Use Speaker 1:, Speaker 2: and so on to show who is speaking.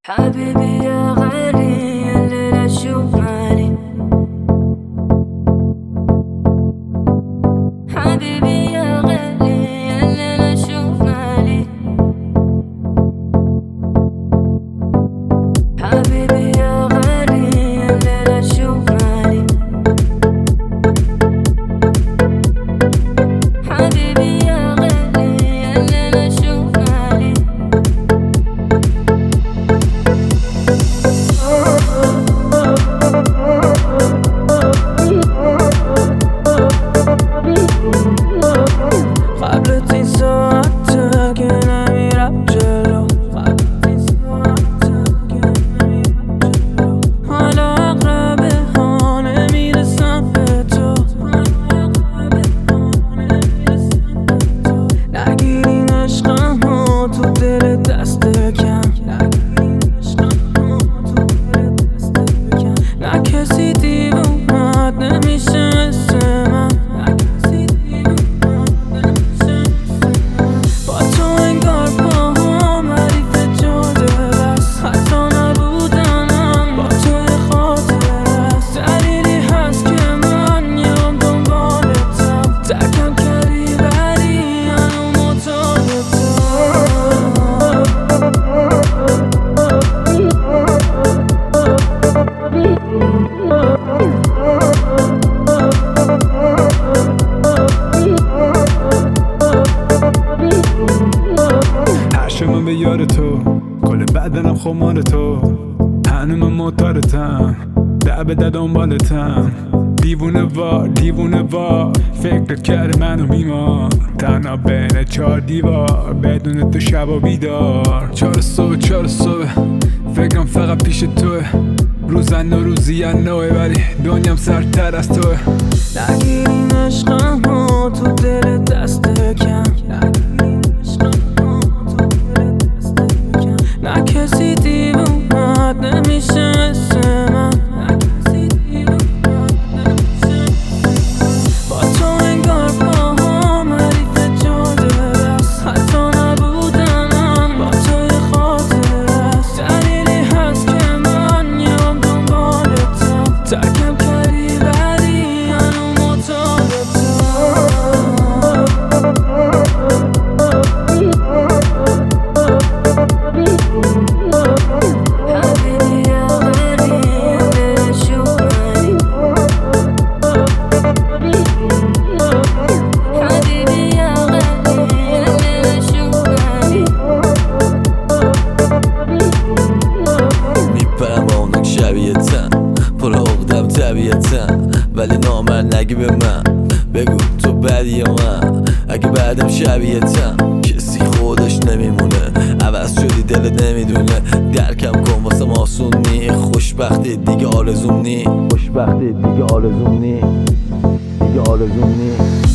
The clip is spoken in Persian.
Speaker 1: حبيبي يا غالي الليلة شوف مالي. حبيبي يا غالي الليلة شوف مالي. حبيبي يا غالي الليلة شوف مالي. حبيبي يا غالي الليلة شوف مالي. قبل 30 ساعته که نمیرم جلو. حالا اقربه ها نمیرسم به تو. نگیرین عشقم ها تو دل دست کم. نه کسی دیوونت نمیشه مثل من. با تو انگار پاهام حریف جاده بس. حتی نبودنم با تو خاطره است. دلیلی هست که من میام دنبالتم. ترکم کردی ولی هنوز معتادتم.
Speaker 2: من به یار تو کل بدنم خمار تو. هنوز من معتادتم به دنبالتم. دیوونه وار فکرت کرده منو بیمار. تنها بین 4 دیوار بدون تو شب و بیدار. 4 صبح فکرم فقط پیش توه. روزن و روزی نوه ولی دنیام سرتر از توه.
Speaker 1: نگیرین عشقم ها تو دل دست کم. نه کسی دیوونت نمیشه مثل من. با تو انگار پاهام حریف جاده بس. حتی نبودنم با تو خاطره است. دلیلی هست که من میام دنبالتم. ترکم کردی ولی هنوز معتادتم.
Speaker 3: پر عقدم طبیعتم ولی نامرد نگی به من. بگو تو بدی من اگه بعدم شبیهتم. کسی خودش نمیمونه عوض شدی دلت نمیدونه. درکم کن واسم آسون نی. خوشبختی دیگه آرزوم نی.